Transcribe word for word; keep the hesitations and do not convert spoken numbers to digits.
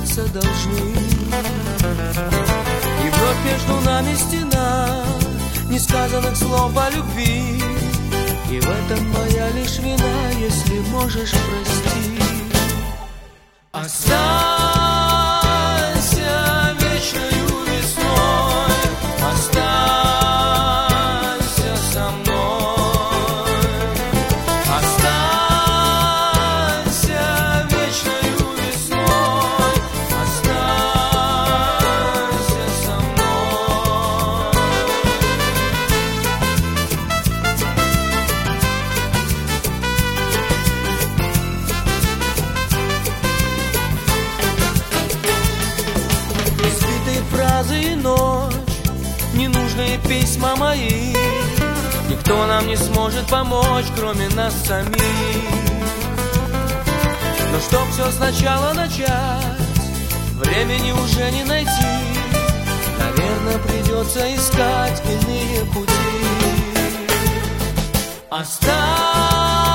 расстаться должны. И вновь между нами стена несказанных слов о любви. И в этом моя лишь вина, если можешь простить. Останься вечною весной, останься со мной. Останься вечною весной, останься со мной. Избитые фразы и ночь, ненужные письма мои. Никто нам не сможет помочь, кроме нас самих. Но чтоб все сначала начать, времени уже не найти. Наверное, придется искать иные пути. Оставь